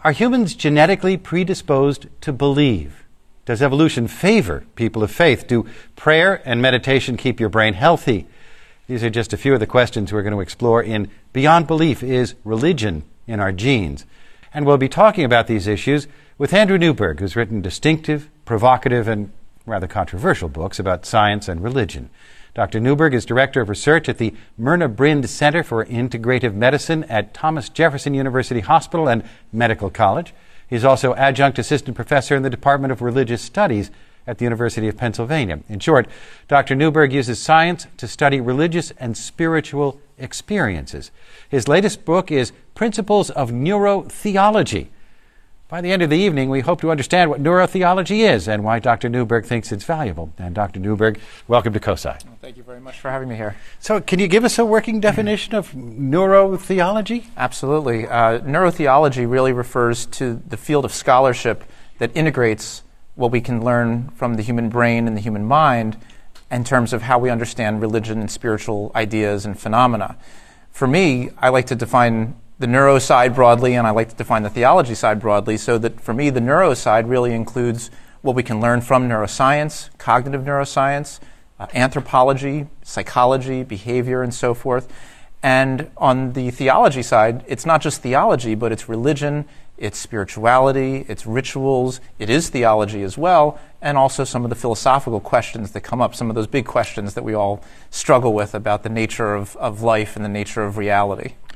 Are humans genetically predisposed to believe? Does evolution favor people of faith? Do prayer and meditation keep your brain healthy? These are just a few of the questions we're going to explore in Beyond Belief: Is Religion in Our Genes? And we'll be talking about these issues with Andrew Newberg, who's written distinctive, provocative, and rather controversial books about science and religion. Dr. Newberg is Director of Research at the Myrna Brind Center for Integrative Medicine at Thomas Jefferson University Hospital and Medical College. He's also Adjunct Assistant Professor in the Department of Religious Studies at the University of Pennsylvania. In short, Dr. Newberg uses science to study religious and spiritual experiences. His latest book is Principles of Neurotheology. By the end of the evening, we hope to understand what neurotheology is and why Dr. Newberg thinks it's valuable. And Dr. Newberg, welcome to COSI. Well, thank you very much for having me here. So can you give us a working definition of neurotheology? Absolutely. Neurotheology really refers to the field of scholarship that integrates what we can learn from the human brain and the human mind in terms of how we understand religion and spiritual ideas and phenomena. For me, I like to define the neuro side broadly, and I like to define the theology side broadly, so that for me, the neuro side really includes what we can learn from neuroscience, cognitive neuroscience, anthropology, psychology, behavior, and so forth. And on the theology side, it's not just theology, but it's religion, it's spirituality, it's rituals, it is theology as well, and also some of the philosophical questions that come up, some of those big questions that we all struggle with about the nature of life and the nature of reality.